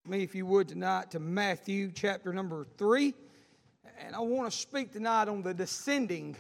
Me, if you would, tonight to Matthew chapter number 3. And I want to speak tonight on the descending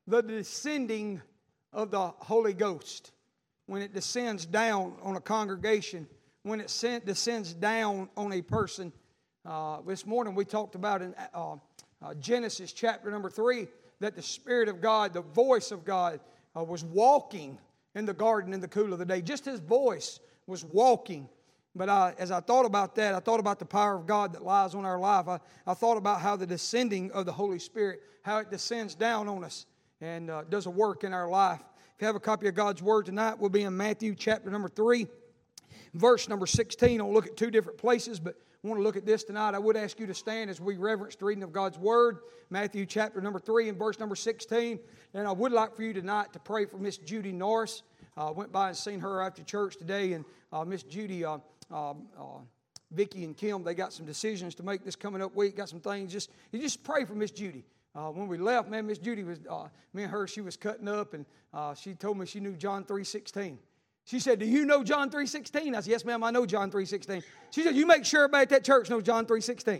of the Holy Ghost. When it descends down on a congregation, when it descends down on a person. This morning we talked about in Genesis chapter number 3 that the Spirit of God, the voice of God, was walking in the garden in the cool of the day. Just His voice was walking. But as I thought about that, I thought about the power of God that lies on our life. I thought about how the descending of the Holy Spirit, how it descends down on us and does a work in our life. If you have a copy of God's Word tonight, we'll be in Matthew chapter number 3, verse number 16. I'll look at two different places, but I want to look at this tonight. I would ask you to stand as we reverence the reading of God's Word. Matthew chapter number 3 and verse number 16. And I would like for you tonight to pray for Miss Judy Norris. I went by and seen her after church today, and Miss Judy... Vicki and Kim, they got some decisions to make this coming up week, got some things. You just pray for Miss Judy. When we left, man, Miss Judy was, me and her, she was cutting up, and she told me she knew John 3:16. She said, "Do you know John 3:16?" I said, "Yes, ma'am, I know John 3:16. She said, "You make sure everybody at that church knows John 3:16.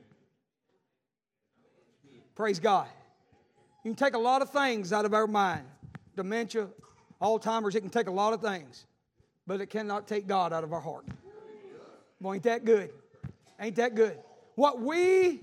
Praise God. You can take a lot of things out of our mind. Dementia, Alzheimer's, it can take a lot of things, but it cannot take God out of our heart. Well, ain't that good? Ain't that good? What we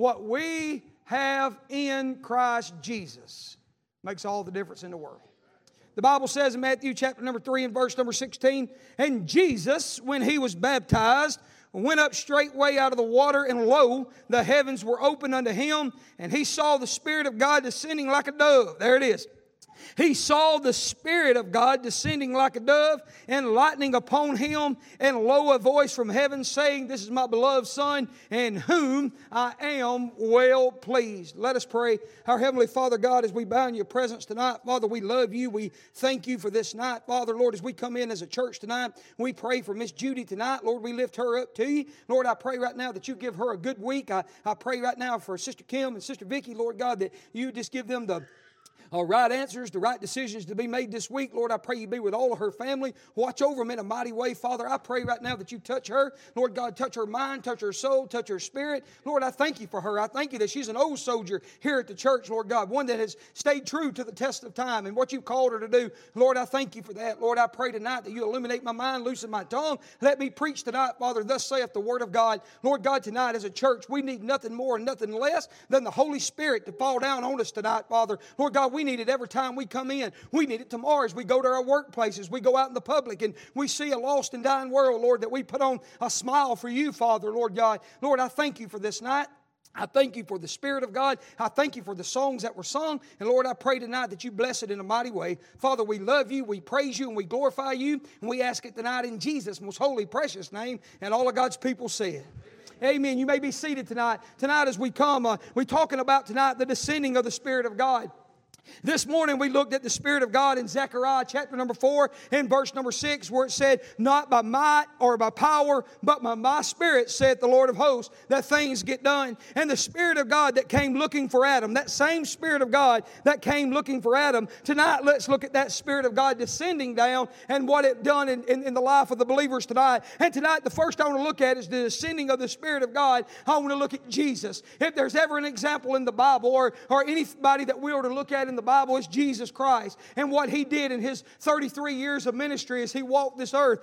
have in Christ Jesus makes all the difference in the world. The Bible says in Matthew chapter number 3 and verse number 16, "And Jesus, when He was baptized, went up straightway out of the water, and lo, the heavens were opened unto Him, and He saw the Spirit of God descending like a dove." There it is. He saw the Spirit of God descending like a dove and lightning upon Him, and lo, a voice from heaven saying, "This is my beloved Son, in whom I am well pleased." Let us pray. Our Heavenly Father God, as we bow in Your presence tonight, Father, we love You. We thank You for this night. Father, Lord, as we come in as a church tonight, we pray for Miss Judy tonight. Lord, we lift her up to You. Lord, I pray right now that You give her a good week. I pray right now for Sister Kim and Sister Vicki, Lord God, that You just give them the right answers, the right decisions to be made this week. Lord, I pray You be with all of her family. Watch over them in a mighty way. Father, I pray right now that You touch her. Lord God, touch her mind, touch her soul, touch her spirit. Lord, I thank You for her. I thank You that she's an old soldier here at the church, Lord God, one that has stayed true to the test of time and what You've called her to do. Lord, I thank You for that. Lord, I pray tonight that You illuminate my mind, loosen my tongue. Let me preach tonight, Father, thus saith the Word of God. Lord God, tonight as a church, we need nothing more and nothing less than the Holy Spirit to fall down on us tonight, Father. Lord God, we need it every time we come in. We need it tomorrow as we go to our workplaces. We go out in the public and we see a lost and dying world, Lord, that we put on a smile for You, Father, Lord God. Lord, I thank You for this night. I thank You for the Spirit of God. I thank You for the songs that were sung. And Lord, I pray tonight that You bless it in a mighty way. Father, we love You, we praise You, and we glorify You. And we ask it tonight in Jesus' most holy, precious name. And all of God's people said, amen. You may be seated tonight. Tonight as we come, we're talking about tonight the descending of the Spirit of God. This morning we looked at the Spirit of God in Zechariah chapter number 4 and verse number 6, where it said, "Not by might or by power, but by my Spirit, saith the Lord of hosts," that things get done. And the Spirit of God that came looking for Adam, that same Spirit of God that came looking for Adam, tonight let's look at that Spirit of God descending down and what it done in the life of the believers tonight. And tonight the first I want to look at is the descending of the Spirit of God. I want to look at Jesus. If there's ever an example in the Bible or anybody that we are to look at in the Bible, is Jesus Christ and what He did in His 33 years of ministry as He walked this earth.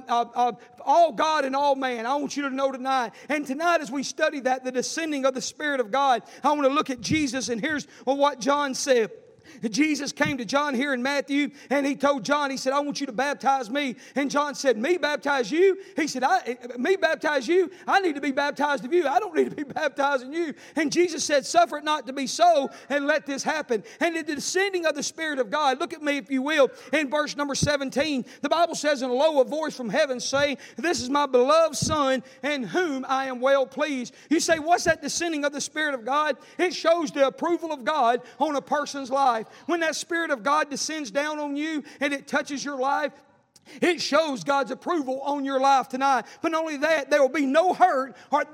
All God and all man. I want you to know tonight. And tonight as we study that, the descending of the Spirit of God, I want to look at Jesus, and here's what John said. Jesus came to John here in Matthew, and He told John, He said, "I want you to baptize me." And John said, "Me baptize you?" He said, "Me baptize you? I need to be baptized of You. I don't need to be baptizing you." And Jesus said, "Suffer it not to be so, and let this happen." And the descending of the Spirit of God, look at me if you will, in verse number 17, the Bible says, "And lo, a voice from heaven saying, This is my beloved Son, in whom I am well pleased." You say, what's that descending of the Spirit of God? It shows the approval of God on a person's life. When that Spirit of God descends down on you and it touches your life, It shows God's approval on your life tonight. But not only that, there will be no hurt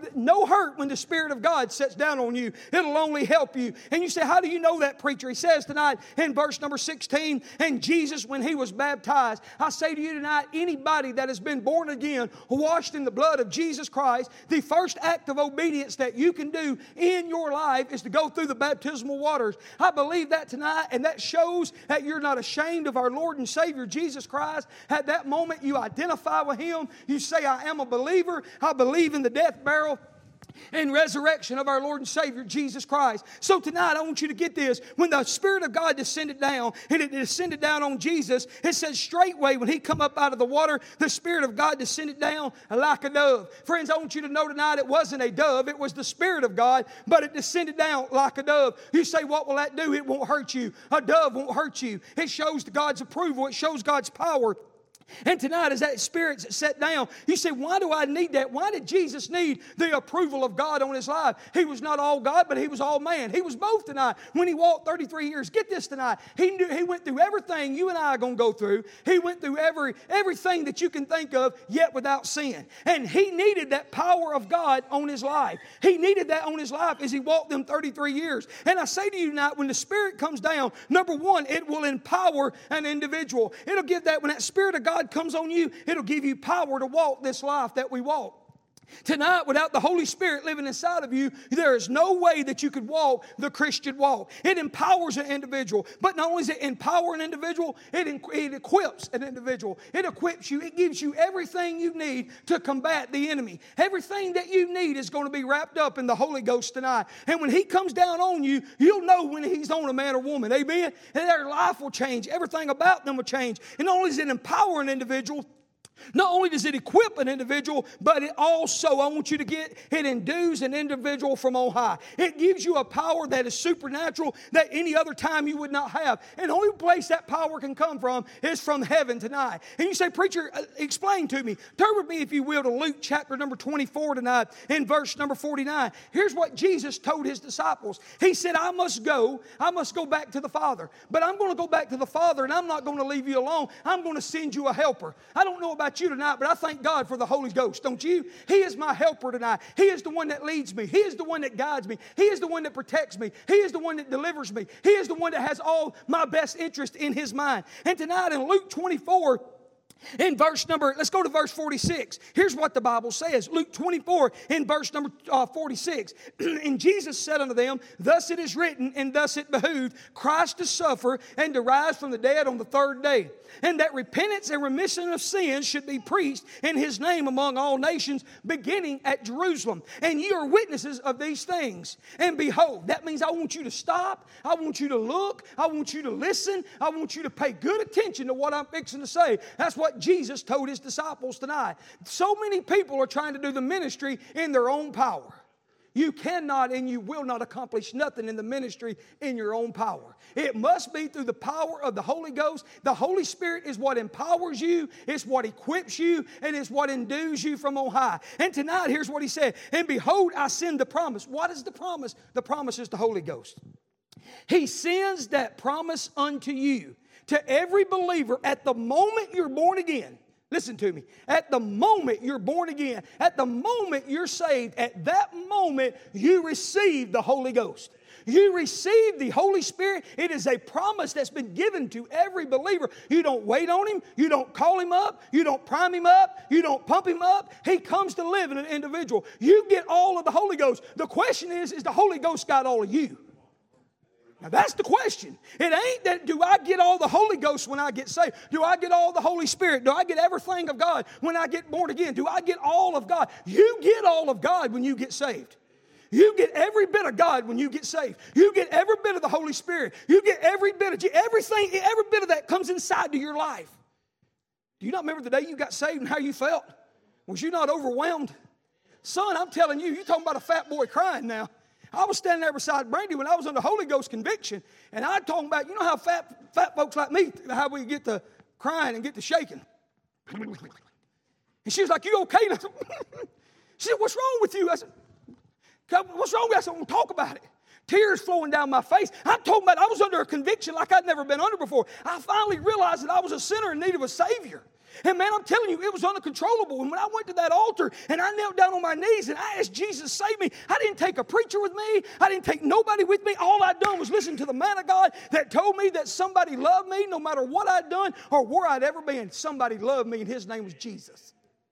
when the Spirit of God sets down on you. It'll only help you. And you say, how do you know that, preacher? He says tonight in verse number 16, and Jesus, when He was baptized, I say to you tonight, anybody that has been born again, washed in the blood of Jesus Christ, the first act of obedience that you can do in your life is to go through the baptismal waters. I believe that tonight, and that shows that you're not ashamed of our Lord and Savior Jesus Christ. At that moment, you identify with Him. You say, I am a believer. I believe in the death, burial, and resurrection of our Lord and Savior Jesus Christ. So tonight I want you to get this. When the Spirit of God descended down, and it descended down on Jesus, it says straightway when He come up out of the water, the Spirit of God descended down like a dove. Friends, I want you to know tonight it wasn't a dove, it was the Spirit of God, but it descended down like a dove. You say, what will that do? It won't hurt you. A dove won't hurt you. It shows God's approval. It shows God's power. And tonight, as that Spirit's set down, you say, why do I need that? Why did Jesus need the approval of God on His life? He was not all God, but He was all man. He was both tonight. When He walked 33 years, get this tonight, He went through everything you and I are going to go through. He went through everything that you can think of, yet without sin. And He needed that power of God on His life. He needed that on His life as He walked them 33 years. And I say to you tonight, when the Spirit comes down, number one, it will empower an individual. It'll give that, when that Spirit of God comes on you, it'll give you power to walk this life that we walk. Tonight, without the Holy Spirit living inside of you, there is no way that you could walk the Christian walk. It empowers an individual. But not only does it empower an individual, it equips an individual. It equips you. It gives you everything you need to combat the enemy. Everything that you need is going to be wrapped up in the Holy Ghost tonight. And when He comes down on you, you'll know when He's on a man or woman. Amen? And their life will change. Everything about them will change. And not only does it empower an individual, not only does it equip an individual, but it also, I want you to get, it endues an individual from on high. It gives you a power that is supernatural that any other time you would not have. And the only place that power can come from is from heaven tonight. And you say, preacher, explain to me. Turn with me, if you will, to Luke chapter number 24 tonight in verse number 49. Here's what Jesus told His disciples. He said, I must go back to the Father. But I'm going to go back to the Father, and I'm not going to leave you alone. I'm going to send you a helper. I don't know about you tonight, but I thank God for the Holy Ghost, don't you? He is my helper tonight. He is the one that leads me. He is the one that guides me. He is the one that protects me. He is the one that delivers me. He is the one that has all my best interest in His mind. And tonight in Luke 24, in verse number, let's go to verse 46. Here's what the Bible says. Luke 24 in verse number 46. And Jesus said unto them, thus it is written, and thus it behooved Christ to suffer and to rise from the dead on the third day. And that repentance and remission of sins should be preached in His name among all nations, beginning at Jerusalem. And ye are witnesses of these things. And behold, that means I want you to stop. I want you to look. I want you to listen. I want you to pay good attention to what I'm fixing to say. That's what Jesus told His disciples tonight. So many people are trying to do the ministry in their own power. You cannot and you will not accomplish nothing in the ministry in your own power. It must be through the power of the Holy Ghost. The Holy Spirit is what empowers you, it's what equips you, and it's what endues you from on high. And tonight, here's what He said. And behold, I send the promise. What is the promise? The promise is the Holy Ghost. He sends that promise unto you, to every believer at the moment you're born again. Listen to me. At the moment you're born again, at the moment you're saved, at that moment you receive the Holy Ghost. You receive the Holy Spirit. It is a promise that's been given to every believer. You don't wait on Him. You don't call Him up. You don't prime Him up. You don't pump Him up. He comes to live in an individual. You get all of the Holy Ghost. The question is the Holy Ghost got all of you? Now that's the question. It ain't that do I get all the Holy Ghost when I get saved? Do I get all the Holy Spirit? Do I get everything of God when I get born again? Do I get all of God? You get all of God when you get saved. You get every bit of God when you get saved. You get every bit of the Holy Spirit. You get every bit of everything, every bit of that comes inside to your life. Do you not remember the day you got saved and how you felt? Was you not overwhelmed? Son, I'm telling you, you're talking about a fat boy crying now. I was standing there beside Brandy when I was under Holy Ghost conviction, and I'm talking about, you know how fat folks like me, how we get to crying and get to shaking. And she was like, you okay? She said, what's wrong with you? I said, what's wrong with you? I said, I want to talk about it. Tears flowing down my face. I'm talking about I was under a conviction like I'd never been under before. I finally realized that I was a sinner in need of a Savior. And man, I'm telling you, it was uncontrollable. And when I went to that altar and I knelt down on my knees and I asked Jesus to save me, I didn't take a preacher with me. I didn't take nobody with me. All I'd done was listen to the man of God that told me that somebody loved me no matter what I'd done or where I'd ever been. Somebody loved me and his name was Jesus.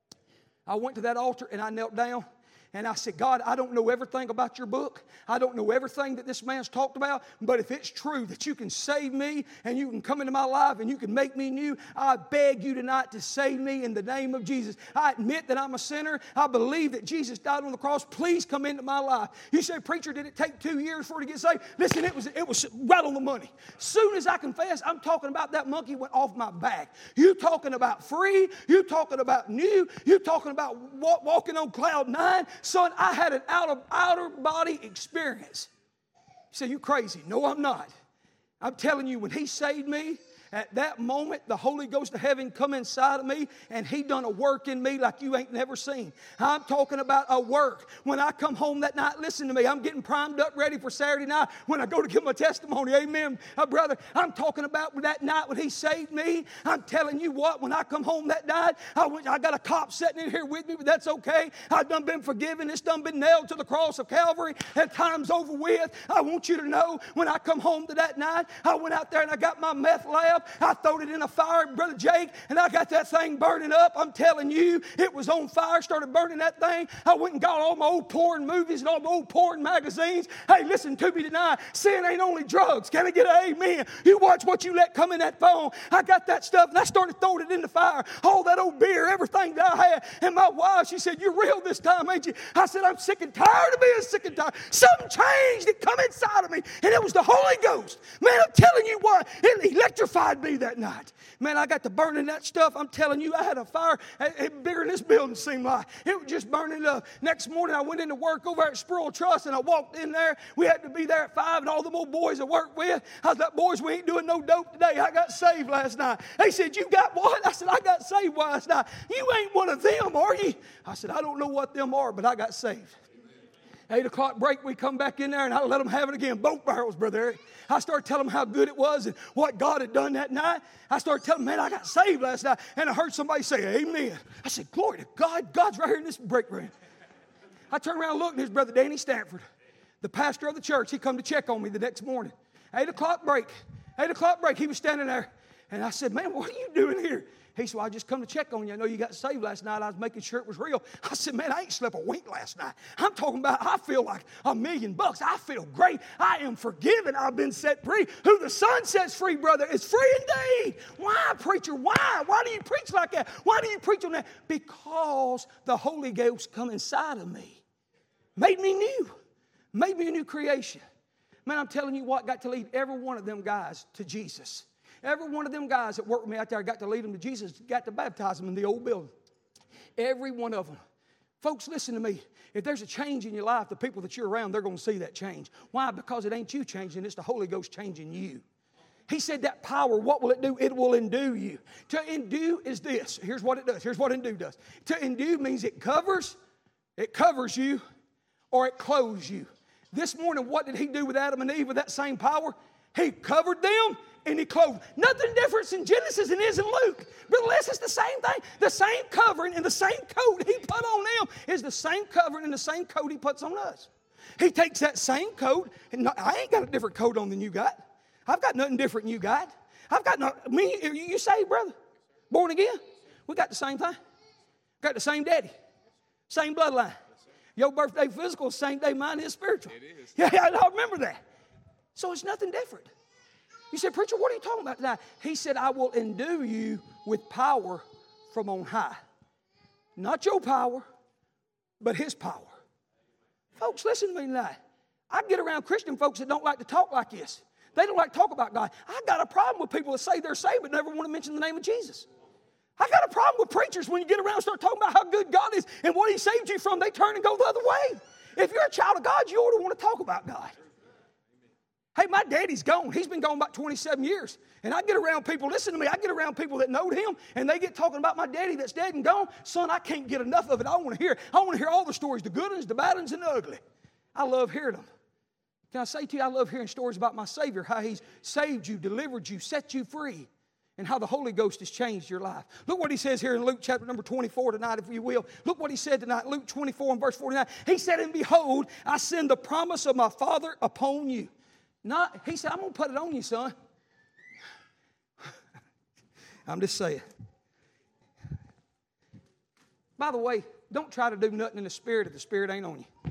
I went to that altar and I knelt down. And I said, God, I don't know everything about your book. I don't know everything that this man's talked about. But if it's true that you can save me and you can come into my life and you can make me new, I beg you tonight to save me in the name of Jesus. I admit that I'm a sinner. I believe that Jesus died on the cross. Please come into my life. You say, preacher, did it take 2 years for it to get saved? Listen, it was right on the money. Soon as I confess, I'm talking about that monkey went off my back. You talking about free. You talking about new. You talking about walking on cloud 9. Son, I had an outer body experience. You say, you crazy. No, I'm not. I'm telling you, when he saved me, at that moment, the Holy Ghost of heaven come inside of me, and he done a work in me like you ain't never seen. I'm talking about a work. When I come home that night, listen to me, I'm getting primed up ready for Saturday night when I go to give my testimony. Amen, brother. I'm talking about that night when he saved me. I'm telling you what, when I come home that night, I got a cop sitting in here with me, but that's okay. I've done been forgiven. It's done been nailed to the cross of Calvary, and time's over with. I want you to know, when I come home to that night, I went out there and I got my meth lab. I throwed it in a fire, Brother Jake, and I got that thing burning up. I'm telling you, it was on fire, started burning that thing. I went and got all my old porn movies and all my old porn magazines. Hey, listen to me tonight. Sin ain't only drugs. Can I get an amen? You watch what you let come in that phone. I got that stuff, and I started throwing it in the fire. All that old beer, everything that I had. And my wife, she said, you're real this time, ain't you? I said, I'm sick and tired of being sick and tired. Something changed. It come inside of me, and it was the Holy Ghost. Man, I'm telling you what, it electrified me that night. Man, I got to burning that stuff. I'm telling you, I had a fire bigger than this building seemed like. It was just burning up. Next morning, I went into work over at Sproul Trust, and I walked in there. We had to be there at 5, and all them old boys I worked with, I was like, boys, we ain't doing no dope today. I got saved last night. They said, you got what? I said, I got saved last night. You ain't one of them, are you? I said, I don't know what them are, but I got saved. 8 o'clock break, we come back in there, and I let them have it again. Both barrels, Brother Eric. I started telling them how good it was and what God had done that night. I started telling them, man, I got saved last night. And I heard somebody say, amen. I said, glory to God. God's right here in this break room. I turned around and looked, and there's Brother Danny Stanford, the pastor of the church. He come to check on me the next morning. 8 o'clock break. 8 o'clock break. He was standing there. And I said, man, what are you doing here? He said, well, I just come to check on you. I know you got saved last night. I was making sure it was real. I said, man, I ain't slept a wink last night. I'm talking about I feel like $1 million. I feel great. I am forgiven. I've been set free. Who the Son sets free, brother, is free indeed. Why, preacher? Why? Why do you preach like that? Why do you preach on that? Because the Holy Ghost come inside of me. Made me new. Made me a new creation. Man, I'm telling you what, got to lead every one of them guys to Jesus. Every one of them guys that worked with me out there, I got to lead them to Jesus, got to baptize them in the old building. Every one of them. Folks, listen to me. If there's a change in your life, the people that you're around, they're going to see that change. Why? Because it ain't you changing, it's the Holy Ghost changing you. He said that power, what will it do? It will endue you. To endue is this. Here's what it does. Here's what endue does. To endue means it covers you, or it clothes you. This morning, what did he do with Adam and Eve with that same power? He covered them and he clothed. Nothing different in Genesis than it is in Luke. But unless it's the same thing, the same covering and the same coat he put on them is the same covering and the same coat he puts on us. He takes that same coat, and I ain't got a different coat on than you got. I've got nothing different than you got. I've got me. You saved, brother? Born again? We got the same thing. Got the same daddy, same bloodline. Your birthday physical, same day mine is spiritual. It is. Yeah, I remember that. So it's nothing different. You said, preacher, what are you talking about tonight? He said, I will endue you with power from on high. Not your power, but his power. Folks, listen to me tonight. I get around Christian folks that don't like to talk like this. They don't like to talk about God. I got a problem with people that say they're saved but never want to mention the name of Jesus. I got a problem with preachers when you get around and start talking about how good God is and what he saved you from, they turn and go the other way. If you're a child of God, you ought to want to talk about God. Hey, my daddy's gone. He's been gone about 27 years. And I get around people, listen to me, I get around people that know him, and they get talking about my daddy that's dead and gone. Son, I can't get enough of it. I want to hear all the stories, the good ones, the bad ones, and the ugly. I love hearing them. Can I say to you, I love hearing stories about my Savior, how he's saved you, delivered you, set you free. and how the Holy Ghost has changed your life. Look what he says here in Luke chapter number 24 tonight, if you will. Look what he said tonight, Luke 24 and verse 49. He said, and behold, I send the promise of my Father upon you. He said, I'm going to put it on you, son. I'm just saying. By the way, don't try to do nothing in the Spirit if the Spirit ain't on you.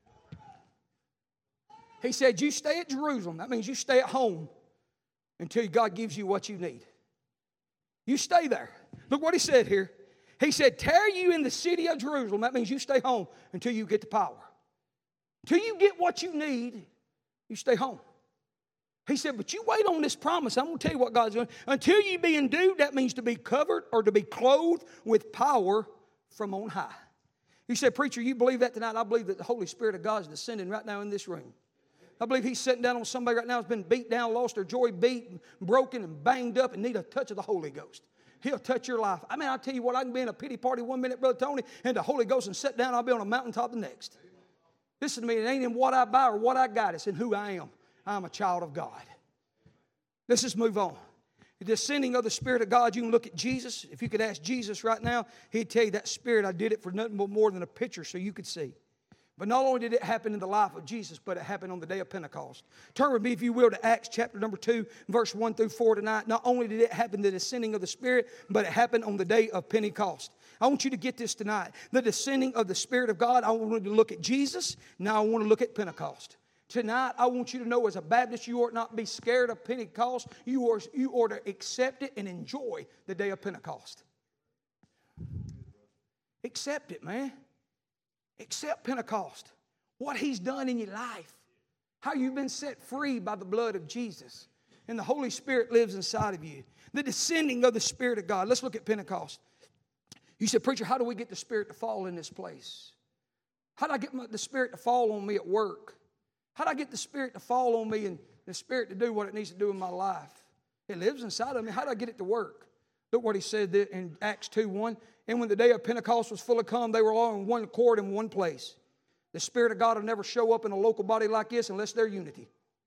He said, you stay at Jerusalem. That means you stay at home until God gives you what you need. You stay there. Look what he said here. He said, tarry you in the city of Jerusalem. That means you stay home until you get the power. Until you get what you need, you stay home. He said, but you wait on this promise. I'm going to tell you what God's doing. Until you be endued, that means to be covered or to be clothed with power from on high. You said, preacher, you believe that tonight? I believe that the Holy Spirit of God is descending right now in this room. I believe he's sitting down on somebody right now who's been beat down, lost their joy, beat, broken, and banged up and need a touch of the Holy Ghost. He'll touch your life. I mean, I'll tell you what, I can be in a pity party 1 minute, Brother Tony, and the Holy Ghost and sit down, I'll be on a mountaintop the next. Listen to me, it ain't in what I buy or what I got, it's in who I am. I'm a child of God. Let's just move on. The descending of the Spirit of God, you can look at Jesus. If you could ask Jesus right now, he'd tell you that Spirit, I did it for nothing but more than a picture so you could see. But not only did it happen in the life of Jesus, but it happened on the day of Pentecost. Turn with me, if you will, to Acts chapter number 2, verse 1 through 4 tonight. Not only did it happen, the descending of the Spirit, but it happened on the day of Pentecost. I want you to get this tonight. The descending of the Spirit of God, I want you to look at Jesus. Now I want to look at Pentecost. Tonight, I want you to know as a Baptist, you ought not be scared of Pentecost. You ought to accept it and enjoy the day of Pentecost. Accept it, man. Accept Pentecost. What he's done in your life. How you've been set free by the blood of Jesus. And the Holy Spirit lives inside of you. The descending of the Spirit of God. Let's look at Pentecost. You said, preacher, how do we get the Spirit to fall in this place? How do I get the Spirit to fall on me at work? How do I get the Spirit to fall on me and the Spirit to do what it needs to do in my life? It lives inside of me. How do I get it to work? Look what he said in Acts 2:1. And when the day of Pentecost was fully come, they were all in one accord in one place. The Spirit of God will never show up in a local body like this unless there's unity.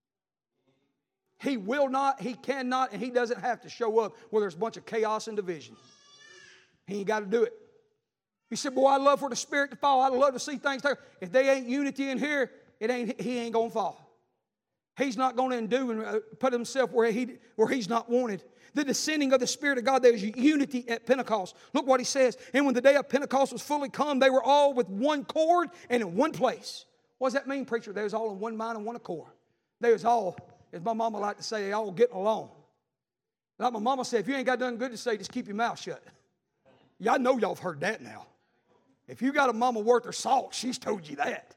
He will not, he cannot, and he doesn't have to show up where there's a bunch of chaos and division. He ain't got to do it. He said, boy, I'd love for the Spirit to fall. I'd love to see things there. If they ain't unity in here, he ain't going to fall. He's not going to undo and put himself where he's not wanted. The descending of the Spirit of God, there is unity at Pentecost. Look what he says. And when the day of Pentecost was fully come, they were all with one accord and in one place. What does that mean, preacher? They was all in one mind and one accord. They was all, as my mama liked to say, they all getting along. Like my mama said, if you ain't got nothing good to say, just keep your mouth shut. Yeah, I know y'all have heard that now. If you got a mama worth her salt, she's told you that.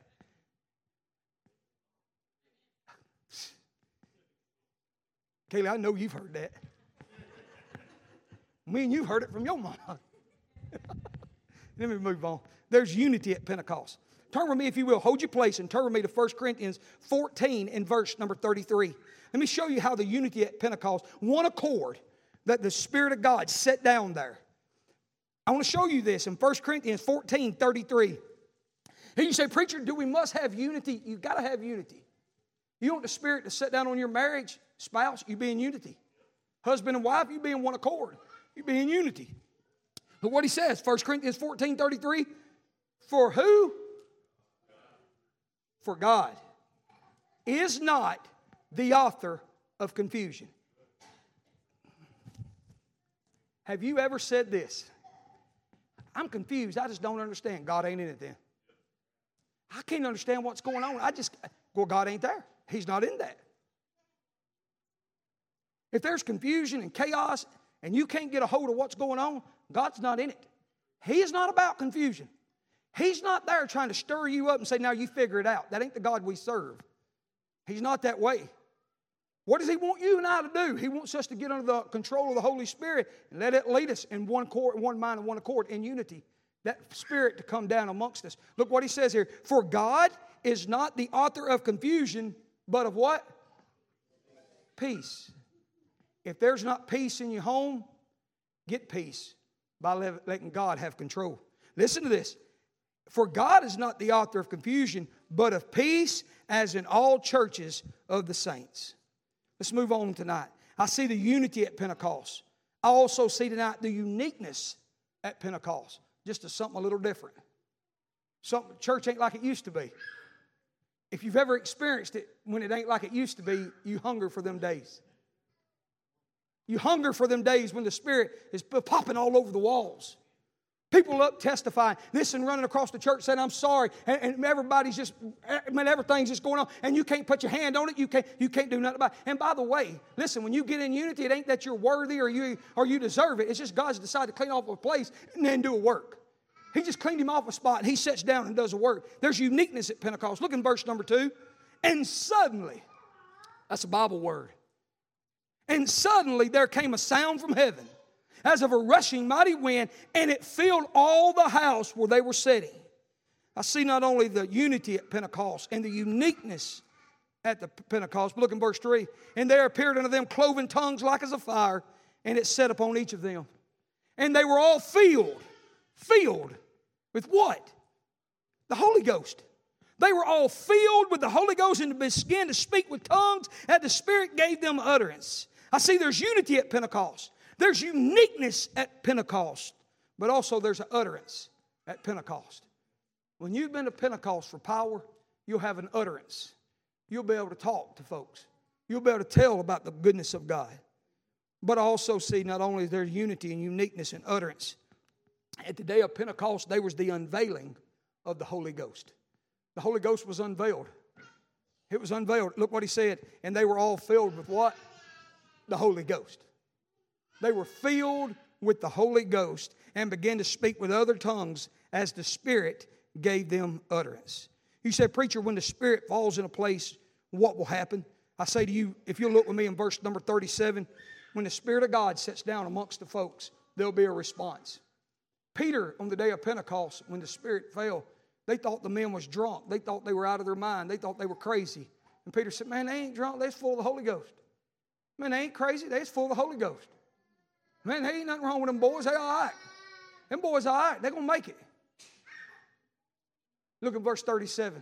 Kaylee, I know you've heard that. Me and you've heard it from your mama. Let me move on. There's unity at Pentecost. Turn with me, if you will. Hold your place and turn with me to 1 Corinthians 14 and verse number 33. Let me show you how the unity at Pentecost, one accord that the Spirit of God set down there. I want to show you this in 1 Corinthians 14, 33. And you say, preacher, do we must have unity? You've got to have unity. You want the Spirit to sit down on your marriage, spouse, you be in unity. Husband and wife, you be in one accord. You be in unity. But what he says, 1 Corinthians 14, 33, for who? For God is not the author of confusion. Have you ever said this? I'm confused. I just don't understand. God ain't in it then. I can't understand what's going on. Well, God ain't there. He's not in that. If there's confusion and chaos and you can't get a hold of what's going on, God's not in it. He is not about confusion. He's not there trying to stir you up and say, now you figure it out. That ain't the God we serve. He's not that way. What does He want you and I to do? He wants us to get under the control of the Holy Spirit and let it lead us in one mind and one accord, in unity. That Spirit to come down amongst us. Look what He says here. For God is not the author of confusion, but of what? Peace. If there's not peace in your home, get peace by letting God have control. Listen to this. For God is not the author of confusion, but of peace, as in all churches of the saints. Let's move on tonight. I see the unity at Pentecost. I also see tonight the uniqueness at Pentecost. Just as something a little different. Church ain't like it used to be. If you've ever experienced it when it ain't like it used to be, you hunger for them days. You hunger for them days when the Spirit is popping all over the walls. People up testifying, this and running across the church saying, I'm sorry. And everybody's just, everything's just going on. And you can't put your hand on it. You can't do nothing about it. And by the way, listen, when you get in unity, it ain't that you're worthy or you deserve it. It's just God's decided to clean off a place and then do a work. He just cleaned him off a spot and he sits down and does a work. There's uniqueness at Pentecost. Look in verse number 2. And suddenly, that's a Bible word. And suddenly there came a sound from heaven as of a rushing mighty wind, and it filled all the house where they were sitting. I see not only the unity at Pentecost and the uniqueness at the Pentecost, but look in verse 3. And there appeared unto them cloven tongues like as a fire, and it set upon each of them. And they were all filled with what? The Holy Ghost. They were all filled with the Holy Ghost and began to speak with tongues, and the Spirit gave them utterance. I see there's unity at Pentecost. There's uniqueness at Pentecost, but also there's an utterance at Pentecost. When you've been to Pentecost for power, you'll have an utterance. You'll be able to talk to folks. You'll be able to tell about the goodness of God. But I also see not only is there unity and uniqueness and utterance, at the day of Pentecost, there was the unveiling of the Holy Ghost. The Holy Ghost was unveiled. It was unveiled. Look what he said. And they were all filled with what? The Holy Ghost. They were filled with the Holy Ghost and began to speak with other tongues as the Spirit gave them utterance. You say, preacher, when the Spirit falls in a place, what will happen? I say to you, if you'll look with me in verse number 37, when the Spirit of God sits down amongst the folks, there'll be a response. Peter, on the day of Pentecost, when the Spirit fell, they thought the men was drunk. They thought they were out of their mind. They thought they were crazy. And Peter said, man, they ain't drunk. They're full of the Holy Ghost. Man, they ain't crazy. They're full of the Holy Ghost. Man, there ain't nothing wrong with them boys. They all right. Them boys all right. They're going to make it. Look at verse 37.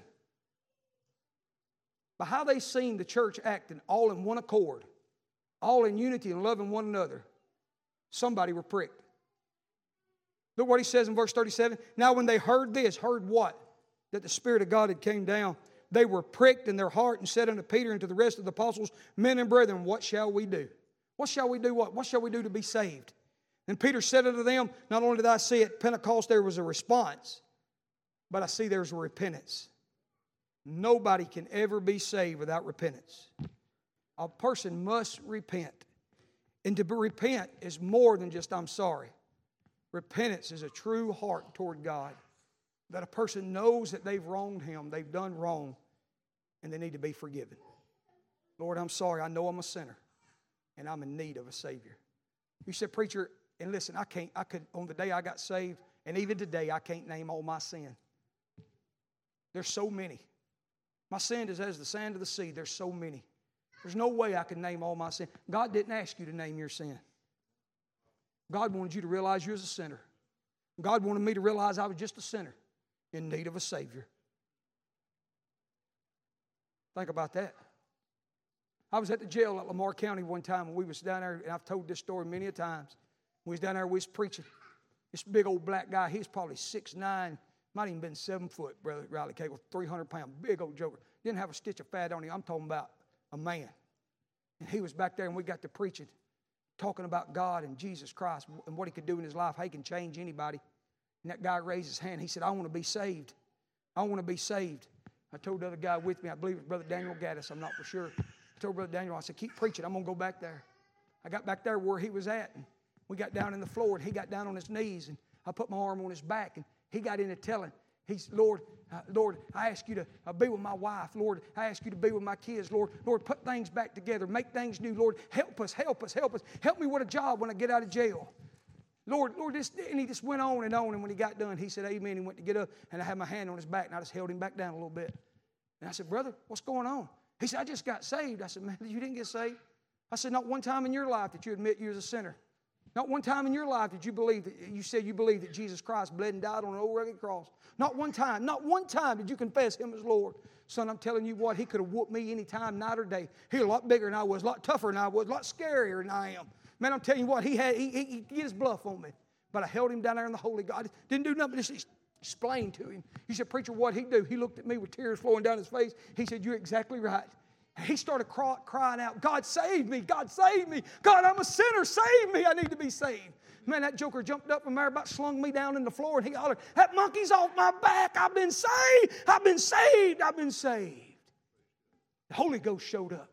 By how they seen the church acting all in one accord, all in unity and loving one another, somebody were pricked. Look what he says in verse 37. Now when they heard this, heard what? That the Spirit of God had came down. They were pricked in their heart and said unto Peter and to the rest of the apostles, men and brethren, what shall we do? What shall we do? What shall we do to be saved? And Peter said unto them, not only did I see at Pentecost there was a response, but I see there's a repentance. Nobody can ever be saved without repentance. A person must repent. And to repent is more than just I'm sorry. Repentance is a true heart toward God. That a person knows that they've wronged Him, they've done wrong, and they need to be forgiven. Lord, I'm sorry. I know I'm a sinner, and I'm in need of a Savior. You said, preacher, and listen, I could, on the day I got saved, and even today, I can't name all my sin. There's so many. My sin is as the sand of the sea. There's so many. There's no way I can name all my sin. God didn't ask you to name your sin. God wanted you to realize you was a sinner. God wanted me to realize I was just a sinner in need of a Savior. Think about that. I was at the jail at Lamar County one time when we was down there, and I've told this story many a times. We was down there, we was preaching. This big old black guy, he was probably 6'9", might even been 7 foot, Brother Riley Cagle, 300 pound, big old joker. Didn't have a stitch of fat on him. I'm talking about a man. And he was back there, and we got to preaching, talking about God and Jesus Christ and what He could do in his life, how He can change anybody. And that guy raised his hand. He said, I want to be saved. I want to be saved. I told the other guy with me, I believe it was Brother Daniel Gaddis, I'm not for sure. I told Brother Daniel, I said, keep preaching. I'm going to go back there. I got back there where he was at, and we got down in the floor, and he got down on his knees, and I put my arm on his back, and he got into telling. He said, Lord, I ask you to be with my wife. Lord, I ask you to be with my kids. Lord, put things back together. Make things new. Lord, help us. Help me with a job when I get out of jail. Lord, and he just went on, and when he got done, he said, amen. He went to get up, and I had my hand on his back, and I just held him back down a little bit. And I said, brother, what's going on? He said, I just got saved. I said, man, you didn't get saved? I said, not one time in your life did you admit you was a sinner. Not one time in your life did you believe that you said you believe that Jesus Christ bled and died on an old rugged cross. Not one time did you confess Him as Lord. Son, I'm telling you what, He could have whooped me any time, night or day. He was a lot bigger than I was, a lot tougher than I was, a lot scarier than I am. Man, I'm telling you what, he get his bluff on me. But I held him down there in the Holy Ghost. I didn't do nothing, just explain to him. He said, preacher, what'd he do? He looked at me with tears flowing down his face. He said, you're exactly right. And he started crying out, God save me, God save me. God, I'm a sinner, save me, I need to be saved. Man, that joker jumped up from there, about slung me down in the floor, and he hollered, that monkey's off my back. I've been saved, I've been saved, I've been saved. The Holy Ghost showed up.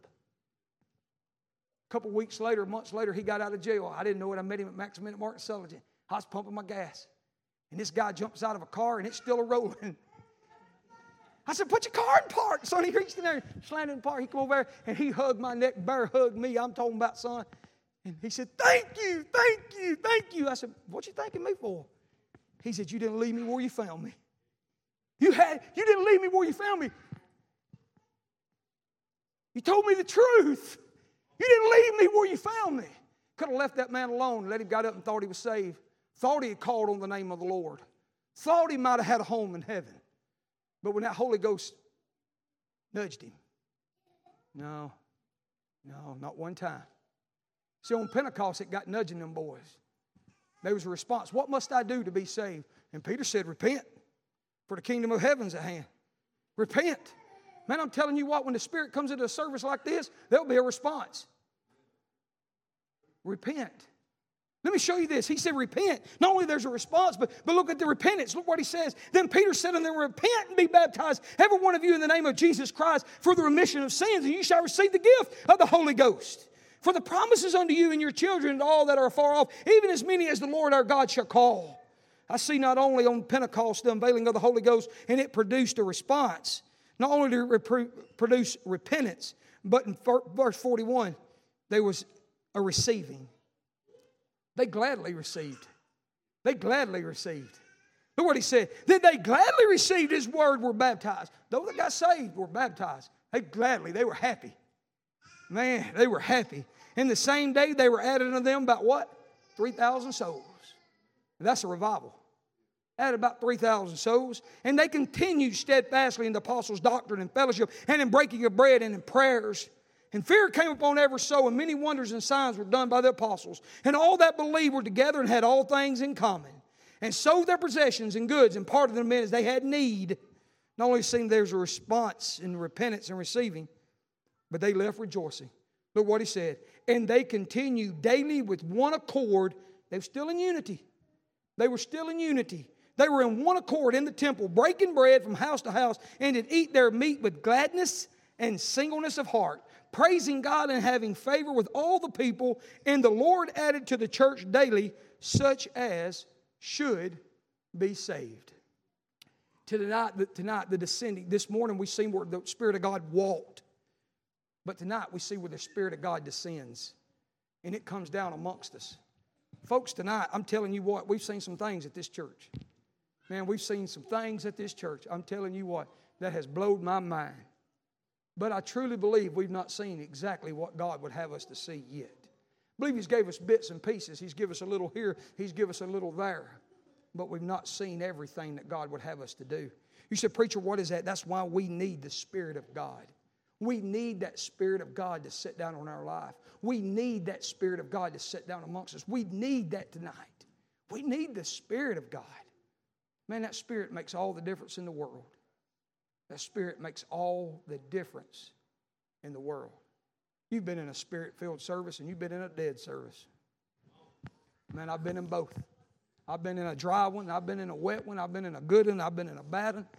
A couple weeks later, months later, he got out of jail. I didn't know it. I met him at Maximum Martin Sullivan. I was pumping my gas. And this guy jumps out of a car, and it's still a-rolling. I said, put your car in park. Son, he reached in there, slammed in park. He come over there, and he hugged my neck, bear hugged me. I'm talking about, son. And he said, thank you, thank you, thank you. I said, what you thanking me for? He said, you didn't leave me where you found me. You didn't leave me where you found me. You told me the truth. You didn't leave me where you found me. Could have left that man alone, let him got up and thought he was saved. Thought he had called on the name of the Lord. Thought he might have had a home in heaven. But when that Holy Ghost nudged him, no, not one time. See, on Pentecost, it got nudging them boys. There was a response. What must I do to be saved? And Peter said, repent, for the kingdom of heaven's at hand. Repent. Man, I'm telling you what, when the Spirit comes into a service like this, there'll be a response. Repent. Let me show you this. He said, repent. Not only there's a response, but look at the repentance. Look what he says. Then Peter said unto them, repent and be baptized, every one of you in the name of Jesus Christ, for the remission of sins, and you shall receive the gift of the Holy Ghost. For the promises unto you and your children and all that are afar off, even as many as the Lord our God shall call. I see not only on Pentecost the unveiling of the Holy Ghost, and it produced a response. Not only did it produce repentance, but in verse 41, there was a receiving. They gladly received. They gladly received. Look what he said. Then they gladly received his word, were baptized. Those that got saved were baptized. They were happy. Man, they were happy. In the same day, they were added unto them about what? 3,000 souls. That's a revival. Added about 3,000 souls. And they continued steadfastly in the apostles' doctrine and fellowship, and in breaking of bread and in prayers. And fear came upon every soul, and many wonders and signs were done by the apostles. And all that believed were together and had all things in common, and sold their possessions and goods, and parted them men as they had need. Not only seemed there was a response in repentance and receiving, but they left rejoicing. Look what he said. And they continued daily with one accord. They were still in unity. They were still in unity. They were in one accord in the temple, breaking bread from house to house, and did eat their meat with gladness and singleness of heart, praising God and having favor with all the people. And the Lord added to the church daily such as should be saved. Tonight, the descending. This morning we see where the Spirit of God walked. But tonight we see where the Spirit of God descends. And it comes down amongst us. Folks, tonight, I'm telling you what, we've seen some things at this church. Man, we've seen some things at this church. I'm telling you what, that has blown my mind. But I truly believe we've not seen exactly what God would have us to see yet. I believe He's gave us bits and pieces. He's given us a little here. He's given us a little there. But we've not seen everything that God would have us to do. You said, preacher, what is that? That's why we need the Spirit of God. We need that Spirit of God to sit down on our life. We need that Spirit of God to sit down amongst us. We need that tonight. We need the Spirit of God. Man, that Spirit makes all the difference in the world. That Spirit makes all the difference in the world. You've been in a Spirit-filled service and you've been in a dead service. Man, I've been in both. I've been in a dry one, I've been in a wet one, I've been in a good one, I've been in a bad one.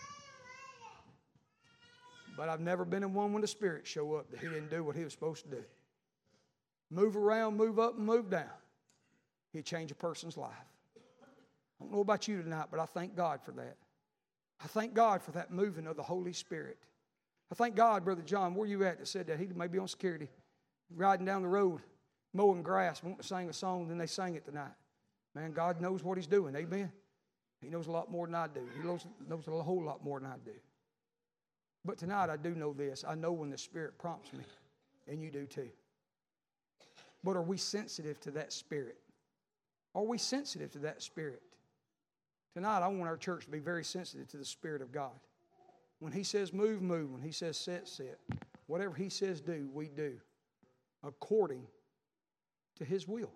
But I've never been in one when the Spirit showed up that He didn't do what He was supposed to do. Move around, move up, and move down. He'd change a person's life. I don't know about you tonight, but I thank God for that. I thank God for that moving of the Holy Spirit. I thank God, Brother John, where you at that said that? He may be on security, riding down the road, mowing grass, wanting to sing a song, then they sang it tonight. Man, God knows what He's doing, amen? He knows a lot more than I do. He knows a whole lot more than I do. But tonight I do know this. I know when the Spirit prompts me, and you do too. But are we sensitive to that Spirit? Are we sensitive to that Spirit? Tonight I want our church to be very sensitive to the Spirit of God. When He says move, move. When He says sit, sit. Whatever He says do, we do. According to His will.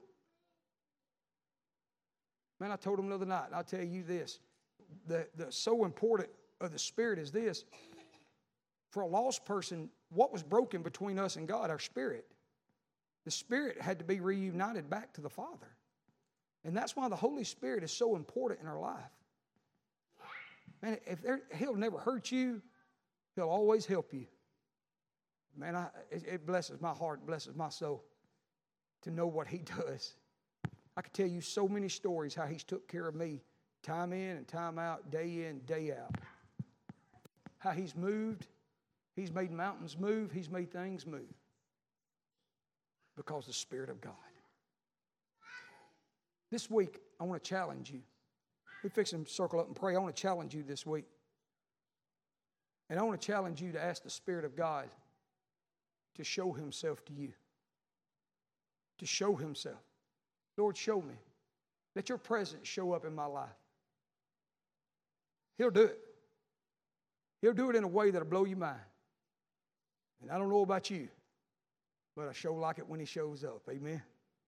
Man, I told him the other night, and I'll tell you this, the so important of the Spirit is this. For a lost person, what was broken between us and God? Our spirit. The Spirit had to be reunited back to the Father. And that's why the Holy Spirit is so important in our life. Man, He'll never hurt you. He'll always help you. Man, it blesses my heart, blesses my soul to know what He does. I could tell you so many stories how He's took care of me time in and time out, day in, day out. How He's moved. He's made mountains move. He's made things move. Because of the Spirit of God. This week, I want to challenge you. We're fixing to circle up and pray. I want to challenge you this week. And I want to challenge you to ask the Spirit of God to show Himself to you. To show Himself. Lord, show me. Let Your presence show up in my life. He'll do it. He'll do it in a way that'll blow your mind. And I don't know about you, but I sure like it when He shows up. Amen.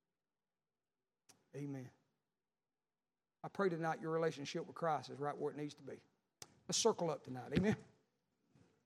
Amen. I pray tonight your relationship with Christ is right where it needs to be. Let's circle up tonight. Amen.